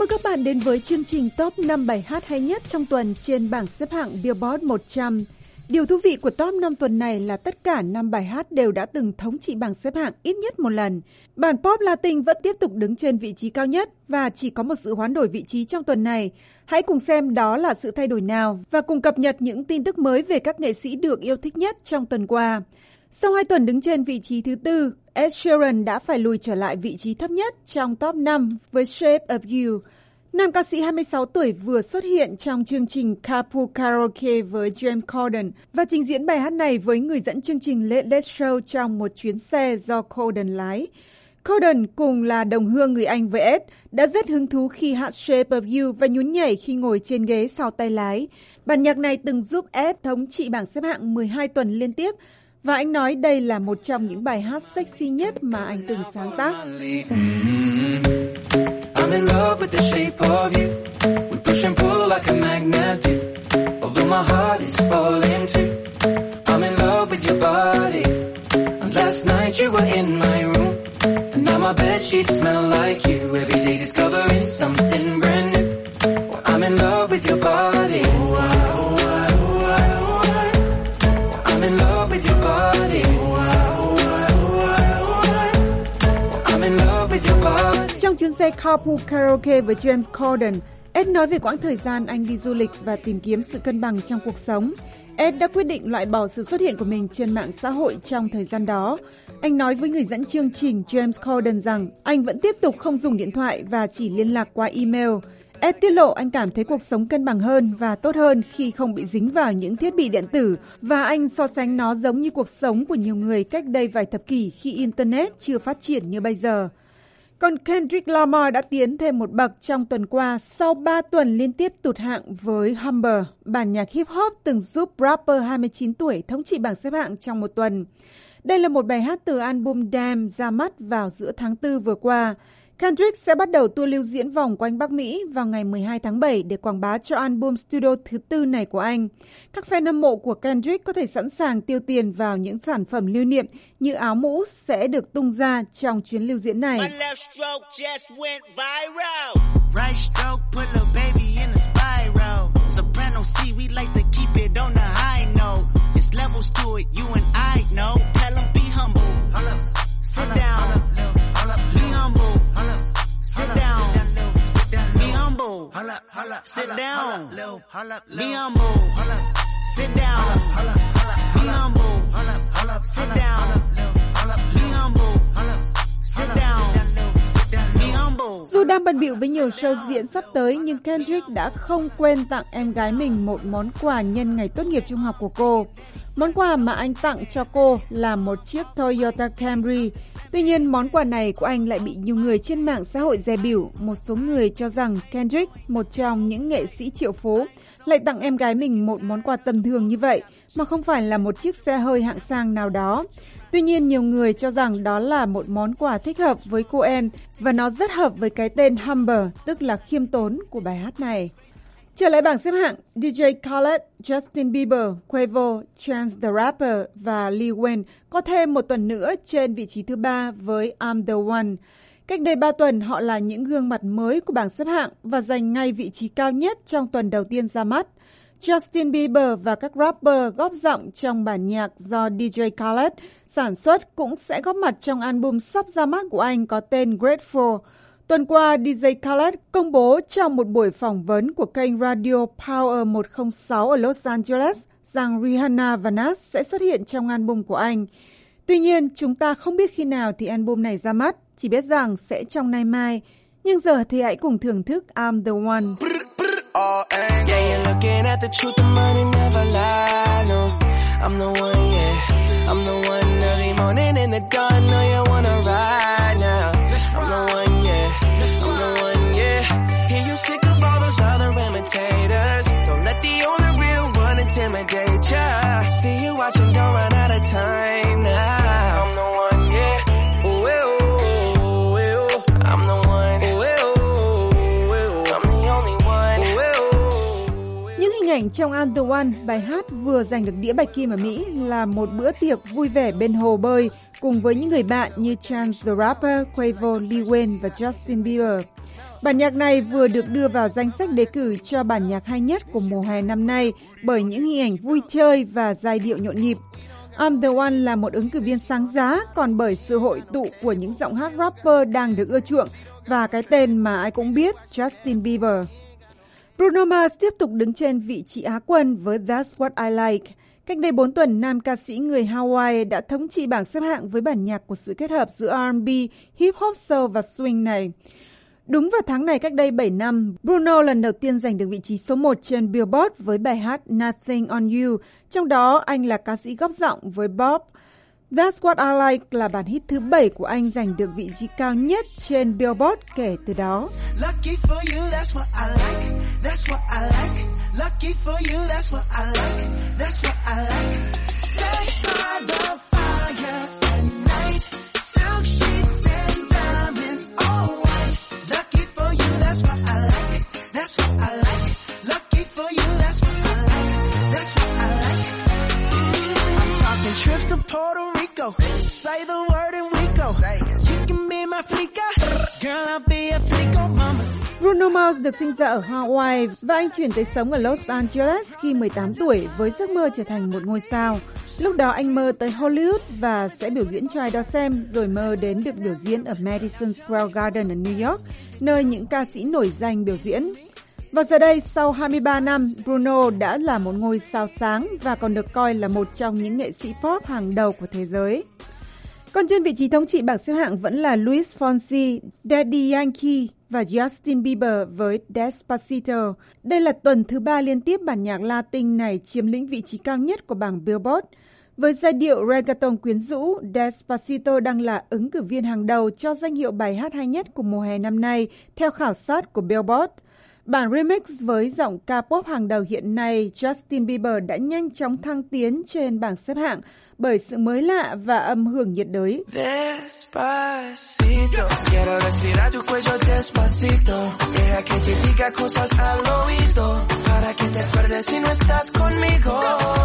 mừng các bạn đến với chương trình Top 5 bài hát hay nhất trong tuần trên bảng xếp hạng Billboard 100. Điều thú vị của Top 5 tuần này là tất cả 5 bài hát đều đã từng thống trị bảng xếp hạng ít nhất một lần. Bản pop Latin vẫn tiếp tục đứng trên vị trí cao nhất và chỉ có một sự hoán đổi vị trí trong tuần này. Hãy cùng xem đó là sự thay đổi nào và cùng cập nhật những tin tức mới về các nghệ sĩ được yêu thích nhất trong tuần qua. Sau 2 tuần đứng trên vị trí thứ tư, Ed Sheeran đã phải lùi trở lại vị trí thấp nhất trong top 5 với Shape of You. Nam ca sĩ 26 tuổi vừa xuất hiện trong chương trình Carpool Karaoke với James Corden và trình diễn bài hát này với người dẫn chương trình Late Late Show trong một chuyến xe do Corden lái. Corden cùng là đồng hương người Anh với Ed đã rất hứng thú khi hát Shape of You và nhún nhảy khi ngồi trên ghế sau tay lái. Bản nhạc này từng giúp Ed thống trị bảng xếp hạng 12 tuần liên tiếp và anh nói đây là một trong những bài hát sexy nhất mà anh từng sáng tác. I'm in love with the shape of you. We push and pull like a magnet do. Although my heart is falling too. I'm in love with your body. And last night you were in my room. And now my bedsheets smell like you. Every day discovering something brand new. Well, I'm in love with your body. Oh, I, oh, I, oh, I, oh, I. Well, I'm in love with your body. Oh, I, oh, I, oh, I, oh, I. Well, I'm in love with your body. Trong chuyến xe Carpool Karaoke với James Corden, Ed nói về quãng thời gian anh đi du lịch và tìm kiếm sự cân bằng trong cuộc sống. Ed đã quyết định loại bỏ sự xuất hiện của mình trên mạng xã hội trong thời gian đó. Anh nói với người dẫn chương trình James Corden rằng anh vẫn tiếp tục không dùng điện thoại và chỉ liên lạc qua email. Ed tiết lộ anh cảm thấy cuộc sống cân bằng hơn và tốt hơn khi không bị dính vào những thiết bị điện tử và anh so sánh nó giống như cuộc sống của nhiều người cách đây vài thập kỷ khi Internet chưa phát triển như bây giờ. Còn Kendrick Lamar đã tiến thêm một bậc trong tuần qua sau 3 tuần liên tiếp tụt hạng với Humber, bản nhạc hip hop từng giúp rapper 29 tuổi thống trị bảng xếp hạng trong một tuần. Đây là một bài hát từ album Damn ra mắt vào giữa tháng 4 vừa qua. Kendrick sẽ bắt đầu tour lưu diễn vòng quanh Bắc Mỹ vào ngày 12 tháng 7 để quảng bá cho album studio thứ tư này của anh. Các fan hâm mộ của Kendrick có thể sẵn sàng tiêu tiền vào những sản phẩm lưu niệm như áo mũ sẽ được tung ra trong chuyến lưu diễn này. Sit down, be humble, sit down, be humble, sit down, be humble, sit down, be humble. Dù đang bận bịu với nhiều show diễn sắp tới nhưng Kendrick đã không quên tặng em gái mình một món quà nhân ngày tốt nghiệp trung học của cô. Món quà mà anh tặng cho cô là một chiếc Toyota Camry. Tuy nhiên, món quà này của anh lại bị nhiều người trên mạng xã hội dè bỉu. Một số người cho rằng Kendrick, một trong những nghệ sĩ triệu phú, lại tặng em gái mình một món quà tầm thường như vậy, mà không phải là một chiếc xe hơi hạng sang nào đó. Tuy nhiên, nhiều người cho rằng đó là một món quà thích hợp với cô em và nó rất hợp với cái tên Humble, tức là khiêm tốn của bài hát này. Trở lại bảng xếp hạng, DJ Khaled, Justin Bieber, Quavo, Chance the Rapper và Lil Wayne có thêm một tuần nữa trên vị trí thứ 3 với I'm the One. Cách đây 3 tuần, họ là những gương mặt mới của bảng xếp hạng và giành ngay vị trí cao nhất trong tuần đầu tiên ra mắt. Justin Bieber và các rapper góp giọng trong bản nhạc do DJ Khaled sản xuất cũng sẽ góp mặt trong album sắp ra mắt của anh có tên Grateful. Tuần qua, DJ Khaled công bố trong một buổi phỏng vấn của kênh Radio Power 106 ở Los Angeles rằng Rihanna và Nas sẽ xuất hiện trong album của anh. Tuy nhiên, chúng ta không biết khi nào thì album này ra mắt, chỉ biết rằng sẽ trong nay mai. Nhưng giờ thì hãy cùng thưởng thức I'm the One. Sick of all those other imitators. Don't let the only real one intimidate ya. See you watching, don't run out of time now. I'm the one, yeah. Ooh, ooh, ooh. I'm the one. Ooh, ooh, ooh. I'm the only one. Ooh, ooh. Những hình ảnh trong I'm the One, bài hát vừa giành được đĩa bạch kim ở Mỹ là một bữa tiệc vui vẻ bên hồ bơi cùng với những người bạn như Chance the Rapper, Quavo, Lil Wayne và Justin Bieber. Bản nhạc này vừa được đưa vào danh sách đề cử cho bản nhạc hay nhất của mùa hè năm nay bởi những hình ảnh vui chơi và giai điệu nhộn nhịp. I'm the One là một ứng cử viên sáng giá, còn bởi sự hội tụ của những giọng hát rapper đang được ưa chuộng và cái tên mà ai cũng biết, Justin Bieber. Bruno Mars tiếp tục đứng trên vị trí Á quân với That's What I Like. Cách đây 4 tuần, nam ca sĩ người Hawaii đã thống trị bảng xếp hạng với bản nhạc của sự kết hợp giữa R&B, hip hop, soul và swing này. Đúng vào tháng này cách đây 7 năm, Bruno lần đầu tiên giành được vị trí số 1 trên Billboard với bài hát Nothing on You, trong đó anh là ca sĩ góp giọng với Bob. That's What I Like là bản hit thứ 7 của anh giành được vị trí cao nhất trên Billboard kể từ đó. Lucky for you, that's what I like. That's what I like. Lucky for you, that's what I like. That's what I like. Sex by the fire at night. Silk sheets and diamonds all white. Lucky for you, that's what I like. That's what I like. Lucky for you, that's what I like. That's what I like. I'm talking trips to Puerto Rico. Say the word and we go. You can be my flica. Girl, I'll be a flico mama. Bruno Mars được sinh ra ở Hawaii và anh chuyển tới sống ở Los Angeles khi 18 tuổi với giấc mơ trở thành một ngôi sao. Lúc đó anh mơ tới Hollywood và sẽ biểu diễn cho ai đó xem, rồi mơ đến được biểu diễn ở Madison Square Garden ở New York, nơi những ca sĩ nổi danh biểu diễn. Và giờ đây, sau 23 năm, Bruno đã là một ngôi sao sáng và còn được coi là một trong những nghệ sĩ pop hàng đầu của thế giới. Còn trên vị trí thống trị bảng xếp hạng vẫn là Luis Fonsi, Daddy Yankee và Justin Bieber với Despacito. Đây là tuần thứ 3 liên tiếp bản nhạc Latin này chiếm lĩnh vị trí cao nhất của bảng Billboard. Với giai điệu reggaeton quyến rũ, Despacito đang là ứng cử viên hàng đầu cho danh hiệu bài hát hay nhất của mùa hè năm nay theo khảo sát của Billboard. Bản remix với giọng ca pop hàng đầu hiện nay, Justin Bieber đã nhanh chóng thăng tiến trên bảng xếp hạng bởi sự mới lạ và âm hưởng nhiệt đới. Despacito, quiero respirar tu cuello despacito, deja que te diga cosas al oído, para que te acuerdes si no estás conmigo.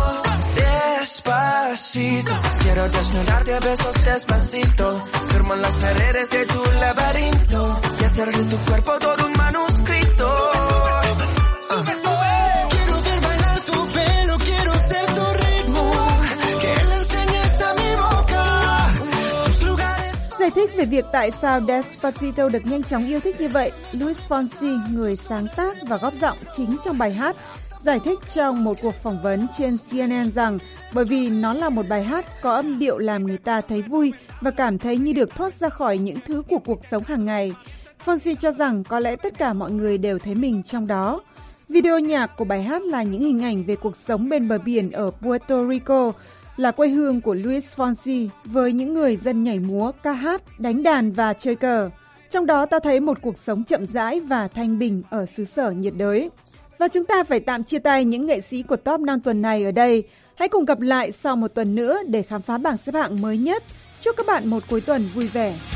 Despacito, quiero desnudarte a besos despacito, firmo en las paredes de tu laberinto, y hacer de tu cuerpo todo un manuscrito. Quiero ver bailar tu pelo, quiero ser tu ritmo, que le enseñes a mi boca tus lugares. Giải thích về việc tại sao Despacito được nhanh chóng yêu thích như vậy, Luis Fonsi, người sáng tác và góp giọng chính trong bài hát, giải thích trong một cuộc phỏng vấn trên CNN rằng bởi vì nó là một bài hát có âm điệu làm người ta thấy vui và cảm thấy như được thoát ra khỏi những thứ của cuộc sống hàng ngày. Fonsi cho rằng có lẽ tất cả mọi người đều thấy mình trong đó. Video nhạc của bài hát là những hình ảnh về cuộc sống bên bờ biển ở Puerto Rico, là quê hương của Luis Fonsi, với những người dân nhảy múa, ca hát, đánh đàn và chơi cờ. Trong đó ta thấy một cuộc sống chậm rãi và thanh bình ở xứ sở nhiệt đới. Và chúng ta phải tạm chia tay những nghệ sĩ của top 5 tuần này ở đây. Hãy cùng gặp lại sau một tuần nữa để khám phá bảng xếp hạng mới nhất. Chúc các bạn một cuối tuần vui vẻ.